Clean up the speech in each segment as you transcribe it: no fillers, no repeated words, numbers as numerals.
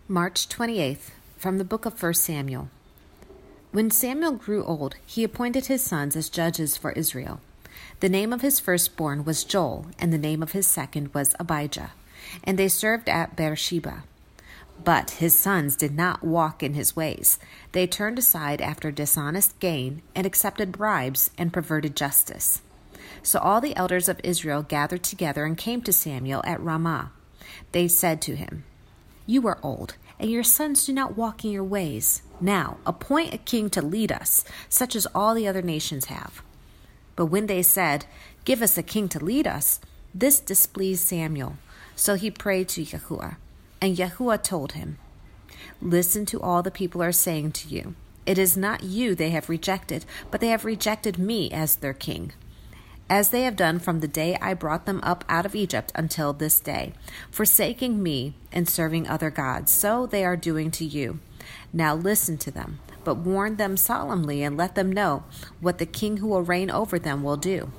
March 28th, from the book of 1 Samuel. When Samuel grew old, he appointed his sons as judges for Israel. The name of his firstborn was Joel, and the name of his second was Abijah, and they served at Beersheba. But his sons did not walk in his ways. They turned aside after dishonest gain and accepted bribes and perverted justice. So all the elders of Israel gathered together and came to Samuel at Ramah. They said to him, "You are old, and your sons do not walk in your ways. Now appoint a king to lead us, such as all the other nations have." But when they said, "Give us a king to lead us," this displeased Samuel. So he prayed to Yahuwah, and Yahuwah told him, "Listen to all the people are saying to you. It is not you they have rejected, but they have rejected me as their king, as they have done from the day I brought them up out of Egypt until this day, forsaking me and serving other gods. So they are doing to you. Now listen to them, but warn them solemnly and let them know what the king who will reign over them will do."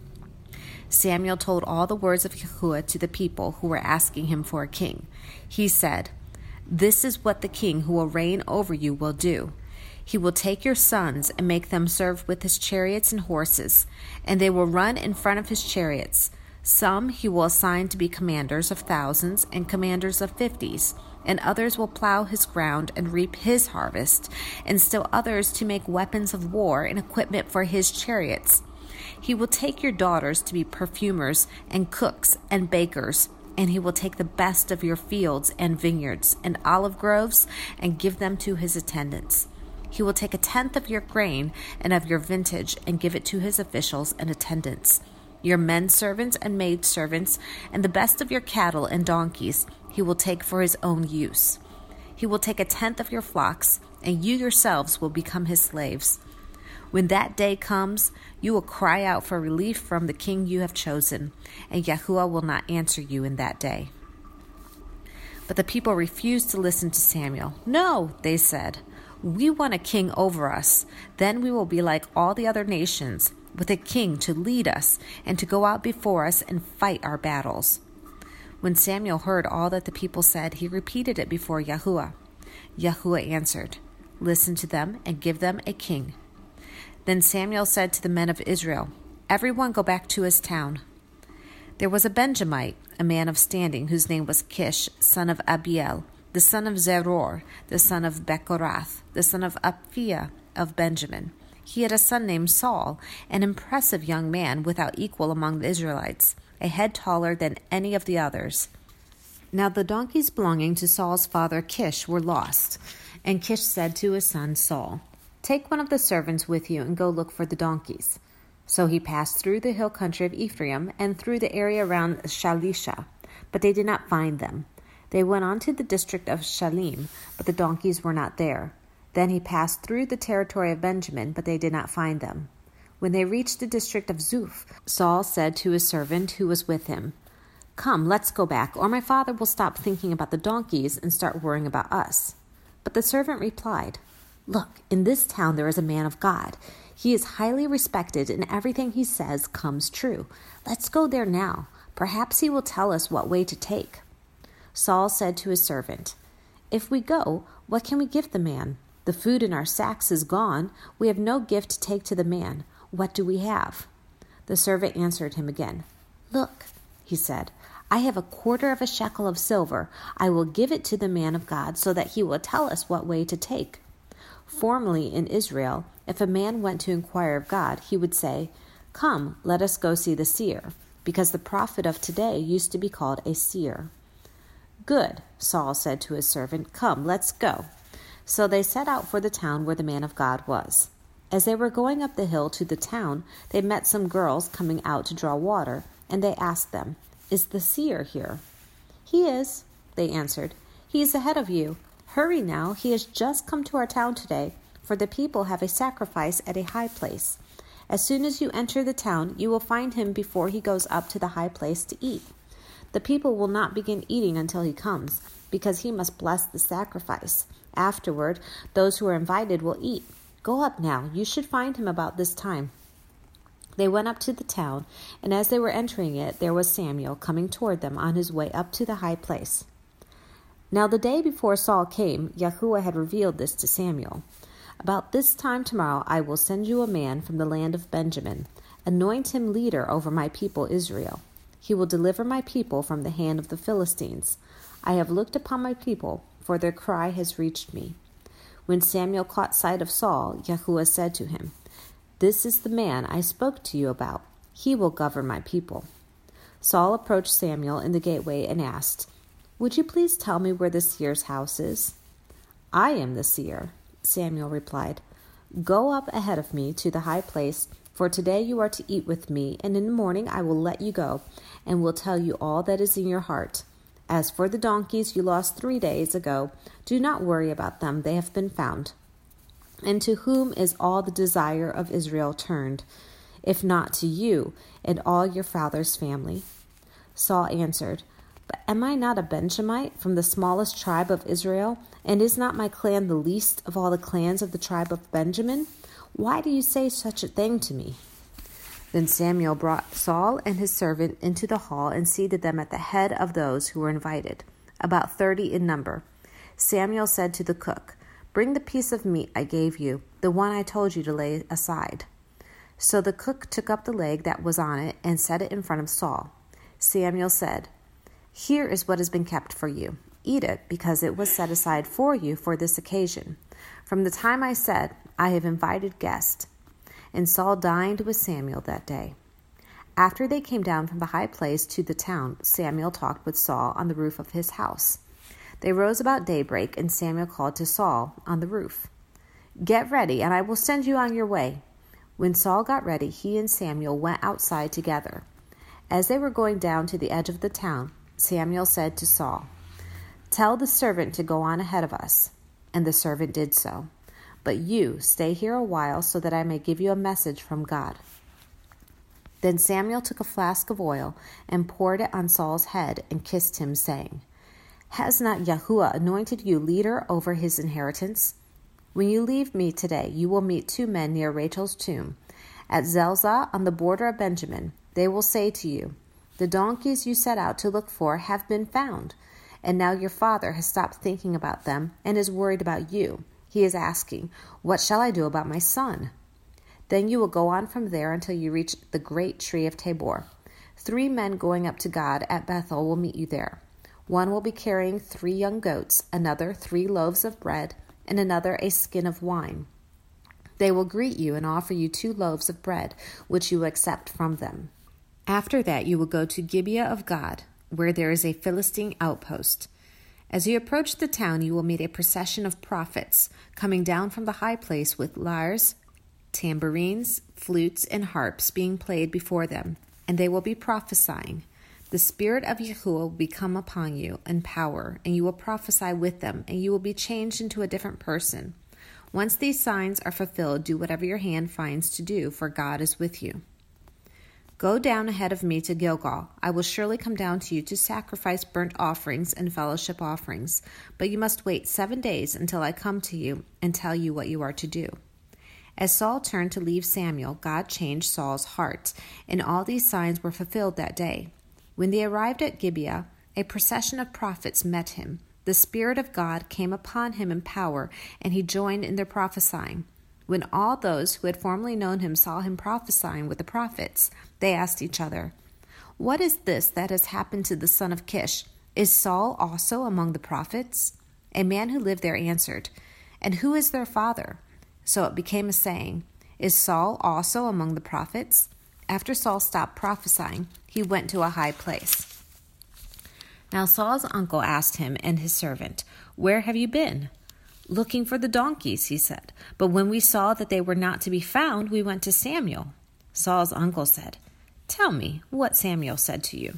Samuel told all the words of Yahuwah to the people who were asking him for a king. He said, "This is what the king who will reign over you will do. He will take your sons and make them serve with his chariots and horses, and they will run in front of his chariots. Some he will assign to be commanders of thousands and commanders of 50s, and others will plow his ground and reap his harvest, and still others to make weapons of war and equipment for his chariots. He will take your daughters to be perfumers and cooks and bakers, and he will take the best of your fields and vineyards and olive groves and give them to his attendants. He will take a tenth of your grain and of your vintage and give it to his officials and attendants. Your men servants and maid servants and the best of your cattle and donkeys he will take for his own use. He will take a tenth of your flocks, and you yourselves will become his slaves. When that day comes, you will cry out for relief from the king you have chosen, and Yahuwah will not answer you in that day." But the people refused to listen to Samuel. "No," they said, "we want a king over us. Then we will be like all the other nations, with a king to lead us and to go out before us and fight our battles." When Samuel heard all that the people said, he repeated it before Yahuwah. Yahuwah answered, "Listen to them and give them a king." Then Samuel said to the men of Israel, "Everyone go back to his town." There was a Benjamite, a man of standing, whose name was Kish, son of Abiel, the son of Zeror, the son of Bechorath, the son of Aphiah of Benjamin. He had a son named Saul, an impressive young man without equal among the Israelites, a head taller than any of the others. Now the donkeys belonging to Saul's father Kish were lost, and Kish said to his son Saul, "Take one of the servants with you and go look for the donkeys." So he passed through the hill country of Ephraim and through the area around Shalisha, but they did not find them. They went on to the district of Shalim, but the donkeys were not there. Then he passed through the territory of Benjamin, but they did not find them. When they reached the district of Zuph, Saul said to his servant who was with him, "Come, let's go back, or my father will stop thinking about the donkeys and start worrying about us." But the servant replied, "Look, in this town there is a man of God. He is highly respected, and everything he says comes true. Let's go there now. Perhaps he will tell us what way to take." Saul said to his servant, "If we go, what can we give the man? The food in our sacks is gone. We have no gift to take to the man. What do we have?" The servant answered him again. "Look," he said, "I have a quarter of a shekel of silver. I will give it to the man of God so that he will tell us what way to take." Formerly in Israel, if a man went to inquire of God, he would say, "Come, let us go see the seer," because the prophet of today used to be called a seer. "Good," Saul said to his servant, "come, let's go." So they set out for the town where the man of God was. As they were going up the hill to the town, they met some girls coming out to draw water, and they asked them, "Is the seer here?" "He is," they answered. "He is ahead of you. Hurry now, he has just come to our town today, for the people have a sacrifice at a high place. As soon as you enter the town, you will find him before he goes up to the high place to eat. The people will not begin eating until he comes, because he must bless the sacrifice. Afterward, those who are invited will eat. Go up now, you should find him about this time." They went up to the town, and as they were entering it, there was Samuel coming toward them on his way up to the high place. Now the day before Saul came, Yahuwah had revealed this to Samuel. About this time tomorrow I will send you a man from the land of Benjamin. Anoint him leader over my people Israel. He will deliver my people from the hand of the Philistines. I have looked upon my people, for their cry has reached me. When Samuel caught sight of Saul, Yahuwah said to him, This is the man I spoke to you about. He will govern my people. Saul approached Samuel in the gateway and asked, Would you please tell me where the seer's house is? I am the seer, Samuel replied. Go up ahead of me to the high place, for today you are to eat with me, and in the morning I will let you go, and will tell you all that is in your heart. As for the donkeys you lost 3 days ago, do not worry about them, they have been found. And to whom is all the desire of Israel turned, if not to you and all your father's family? Saul answered, But am I not a Benjamite from the smallest tribe of Israel, and is not my clan the least of all the clans of the tribe of Benjamin? Why do you say such a thing to me? Then Samuel brought Saul and his servant into the hall and seated them at the head of those who were invited, about 30 in number. Samuel said to the cook, Bring the piece of meat I gave you, the one I told you to lay aside. So the cook took up the leg that was on it and set it in front of Saul. Samuel said, Here is what has been kept for you. Eat it, because it was set aside for you for this occasion. From the time I said, I have invited guests. And Saul dined with Samuel that day. After they came down from the high place to the town, Samuel talked with Saul on the roof of his house. They rose about daybreak, and Samuel called to Saul on the roof, Get ready, and I will send you on your way. When Saul got ready, he and Samuel went outside together. As they were going down to the edge of the town, Samuel said to Saul, Tell the servant to go on ahead of us. And the servant did so. But you stay here a while so that I may give you a message from God. Then Samuel took a flask of oil and poured it on Saul's head and kissed him, saying, Has not Yahuwah anointed you leader over his inheritance? When you leave me today, you will meet 2 men near Rachel's tomb. At Zelzah on the border of Benjamin, they will say to you, The donkeys you set out to look for have been found, and now your father has stopped thinking about them and is worried about you. He is asking, What shall I do about my son? Then you will go on from there until you reach the great tree of Tabor. 3 men going up to God at Bethel will meet you there. One will be carrying 3 young goats, another 3 loaves of bread, and another a skin of wine. They will greet you and offer you 2 loaves of bread, which you accept from them. After that you will go to Gibeah of God, where there is a Philistine outpost. As you approach the town, you will meet a procession of prophets coming down from the high place with lyres, tambourines, flutes, and harps being played before them, and they will be prophesying. The Spirit of Yahuwah will become upon you in power, and you will prophesy with them, and you will be changed into a different person. Once these signs are fulfilled, do whatever your hand finds to do, for God is with you. Go down ahead of me to Gilgal. I will surely come down to you to sacrifice burnt offerings and fellowship offerings, but you must wait 7 days until I come to you and tell you what you are to do. As Saul turned to leave Samuel, God changed Saul's heart, and all these signs were fulfilled that day. When they arrived at Gibeah, a procession of prophets met him. The Spirit of God came upon him in power, and he joined in their prophesying. When all those who had formerly known him saw him prophesying with the prophets, they asked each other, What is this that has happened to the son of Kish? Is Saul also among the prophets? A man who lived there answered, And who is their father? So it became a saying, Is Saul also among the prophets? After Saul stopped prophesying, he went to a high place. Now Saul's uncle asked him and his servant, Where have you been? Looking for the donkeys, he said. But when we saw that they were not to be found, we went to Samuel. Saul's uncle said, Tell me what Samuel said to you.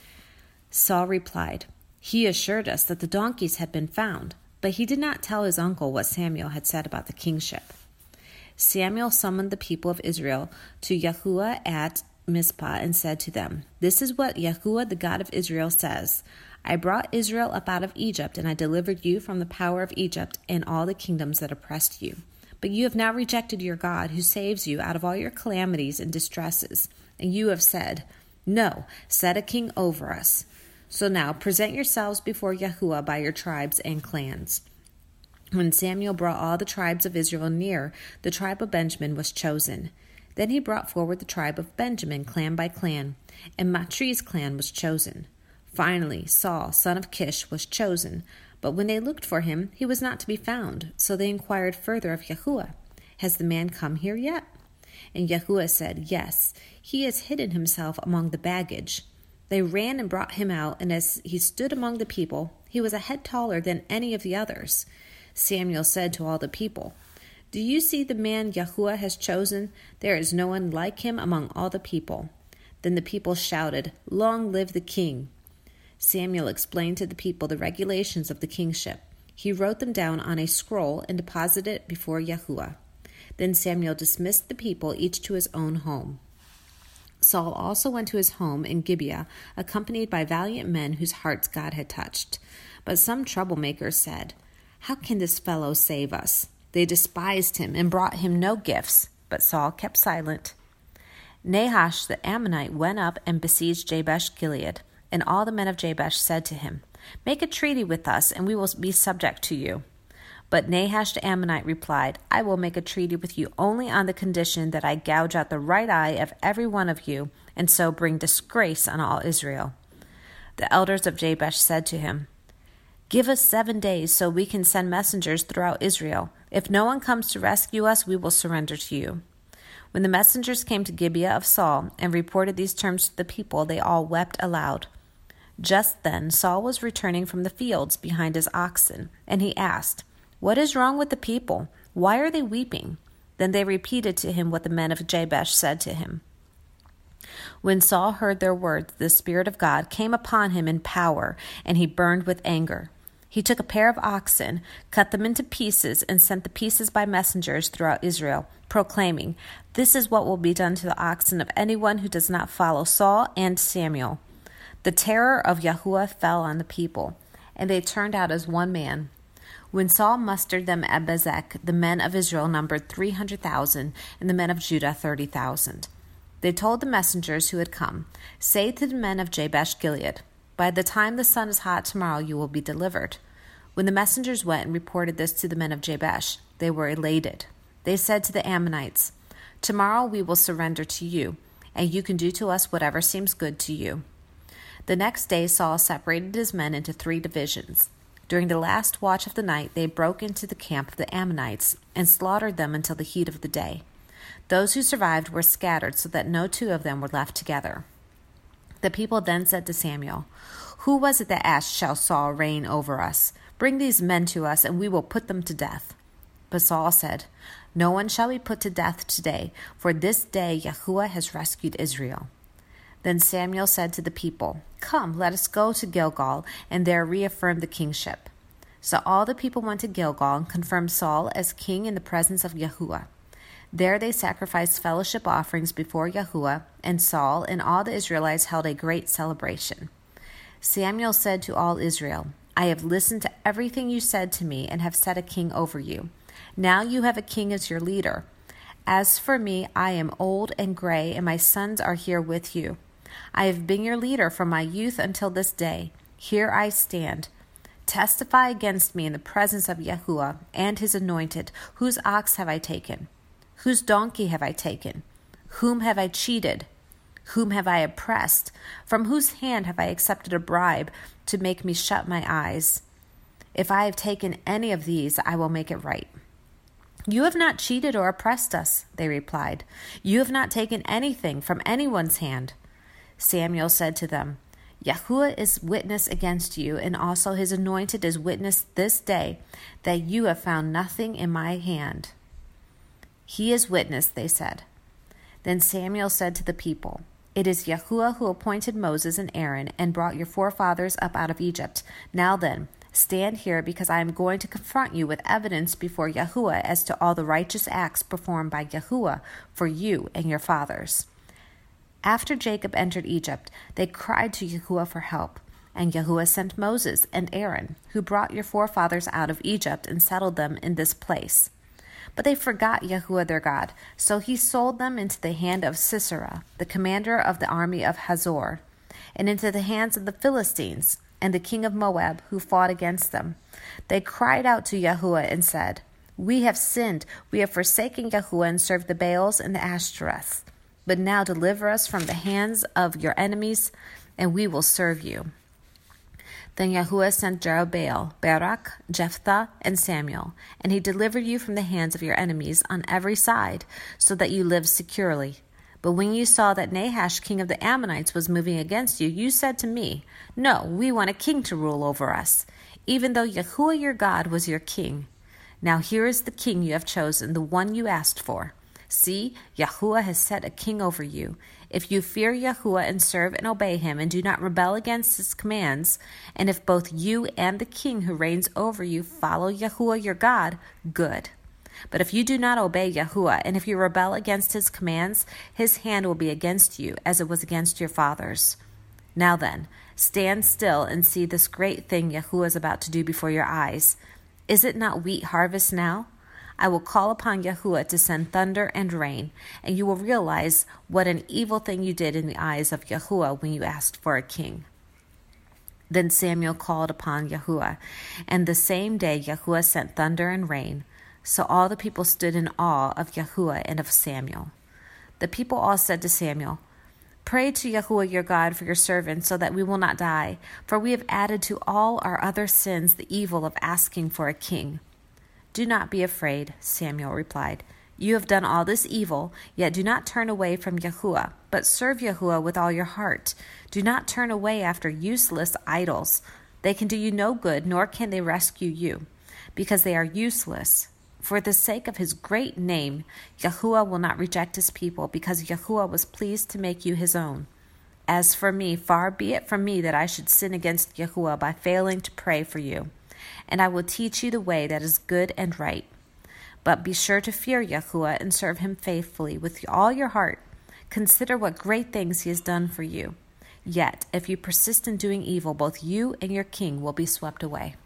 Saul replied, He assured us that the donkeys had been found, but he did not tell his uncle what Samuel had said about the kingship. Samuel summoned the people of Israel to Yahuwah at Mizpah and said to them, This is what Yahuwah, the God of Israel, says. I brought Israel up out of Egypt, and I delivered you from the power of Egypt and all the kingdoms that oppressed you. But you have now rejected your God, who saves you out of all your calamities and distresses. And you have said, No, set a king over us. So now present yourselves before Yahuwah by your tribes and clans." When Samuel brought all the tribes of Israel near, the tribe of Benjamin was chosen. Then he brought forward the tribe of Benjamin, clan by clan, and Matri's clan was chosen. Finally, Saul, son of Kish, was chosen, but when they looked for him, he was not to be found. So they inquired further of Yahuwah, "Has the man come here yet?" And Yahuwah said, "Yes, he has hidden himself among the baggage." They ran and brought him out, and as he stood among the people, he was a head taller than any of the others. Samuel said to all the people, "Do you see the man Yahuwah has chosen? There is no one like him among all the people." Then the people shouted, "Long live the king!" Samuel explained to the people the regulations of the kingship. He wrote them down on a scroll and deposited it before Yahuwah. Then Samuel dismissed the people, each to his own home. Saul also went to his home in Gibeah, accompanied by valiant men whose hearts God had touched. But some troublemakers said, "How can this fellow save us?" They despised him and brought him no gifts, but Saul kept silent. Nahash the Ammonite went up and besieged Jabesh-Gilead, and all the men of Jabesh said to him, "Make a treaty with us, and we will be subject to you." But Nahash the Ammonite replied, "I will make a treaty with you only on the condition that I gouge out the right eye of every one of you, and so bring disgrace on all Israel." The elders of Jabesh said to him, "Give us 7 days so we can send messengers throughout Israel. If no one comes to rescue us, we will surrender to you." When the messengers came to Gibeah of Saul and reported these terms to the people, they all wept aloud. Just then Saul was returning from the fields behind his oxen, and he asked, "What is wrong with the people? Why are they weeping?" Then they repeated to him what the men of Jabesh said to him. When Saul heard their words, the Spirit of God came upon him in power, and he burned with anger. He took a pair of oxen, cut them into pieces, and sent the pieces by messengers throughout Israel, proclaiming, "This is what will be done to the oxen of anyone who does not follow Saul and Samuel." The terror of Yahuwah fell on the people, and they turned out as one man. When Saul mustered them at Bezek, the men of Israel numbered 300,000, and the men of Judah 30,000. They told the messengers who had come, "Say to the men of Jabesh-Gilead, by the time the sun is hot tomorrow you will be delivered." When the messengers went and reported this to the men of Jabesh, they were elated. They said to the Ammonites, "Tomorrow we will surrender to you, and you can do to us whatever seems good to you." The next day Saul separated his men into 3 divisions. During the last watch of the night they broke into the camp of the Ammonites and slaughtered them until the heat of the day. Those who survived were scattered so that no 2 of them were left together. The people then said to Samuel, "Who was it that asked, 'Shall Saul reign over us?' Bring these men to us, and we will put them to death." But Saul said, "No one shall be put to death today, for this day Yahuwah has rescued Israel." Then Samuel said to the people, "Come, let us go to Gilgal, and there reaffirm the kingship." So all the people went to Gilgal and confirmed Saul as king in the presence of Yahuwah. There they sacrificed fellowship offerings before Yahuwah, and Saul and all the Israelites held a great celebration. Samuel said to all Israel, "I have listened to everything you said to me and have set a king over you. Now you have a king as your leader. As for me, I am old and gray, and my sons are here with you. I have been your leader from my youth until this day. Here I stand. Testify against me in the presence of Yahuwah and his anointed. Whose ox have I taken? Whose donkey have I taken? Whom have I cheated? Whom have I oppressed? From whose hand have I accepted a bribe to make me shut my eyes? If I have taken any of these, I will make it right." "You have not cheated or oppressed us," they replied. "You have not taken anything from anyone's hand." Samuel said to them, "Yahuwah is witness against you, and also his anointed is witness this day, that you have found nothing in my hand." "He is witness," they said. Then Samuel said to the people, "It is Yahuwah who appointed Moses and Aaron and brought your forefathers up out of Egypt. Now then, stand here, because I am going to confront you with evidence before Yahuwah as to all the righteous acts performed by Yahuwah for you and your fathers." After Jacob entered Egypt, they cried to Yahuwah for help, and Yahuwah sent Moses and Aaron, who brought your forefathers out of Egypt and settled them in this place. But they forgot Yahuwah their God, so he sold them into the hand of Sisera, the commander of the army of Hazor. and into the hands of the Philistines and the king of Moab, who fought against them. They cried out to Yahuwah and said, We have sinned. We have forsaken Yahuwah and served the Baals and the Ashtoreths. But now deliver us from the hands of your enemies, and we will serve you. Then Yahuwah sent Jerubbaal, Barak, Jephthah, and Samuel, and he delivered you from the hands of your enemies on every side, so that you lived securely. But when you saw that Nahash, king of the Ammonites, was moving against you, you said to me, No, we want a king to rule over us, even though Yahuwah your God was your king. Now here is the king you have chosen, the one you asked for. See, Yahuwah has set a king over you. If you fear Yahuwah and serve and obey him and do not rebel against his commands, and if both you and the king who reigns over you follow Yahuwah your God, good. But if you do not obey Yahuwah, and if you rebel against his commands, his hand will be against you, as it was against your fathers. Now then, stand still and see this great thing Yahuwah is about to do before your eyes. Is it not wheat harvest now? I will call upon Yahuwah to send thunder and rain, and you will realize what an evil thing you did in the eyes of Yahuwah when you asked for a king. Then Samuel called upon Yahuwah, and the same day Yahuwah sent thunder and rain. So all the people stood in awe of Yahuwah and of Samuel. The people all said to Samuel, Pray to Yahuwah your God for your servants, so that we will not die, for we have added to all our other sins the evil of asking for a king. Do not be afraid, Samuel replied. You have done all this evil, yet do not turn away from Yahuwah, but serve Yahuwah with all your heart. Do not turn away after useless idols. They can do you no good, nor can they rescue you, because they are useless. For the sake of his great name, Yahuwah will not reject his people, because Yahuwah was pleased to make you his own. As for me, far be it from me that I should sin against Yahuwah by failing to pray for you. And I will teach you the way that is good and right. But be sure to fear Yahuwah and serve him faithfully with all your heart. Consider what great things he has done for you. Yet, if you persist in doing evil, both you and your king will be swept away.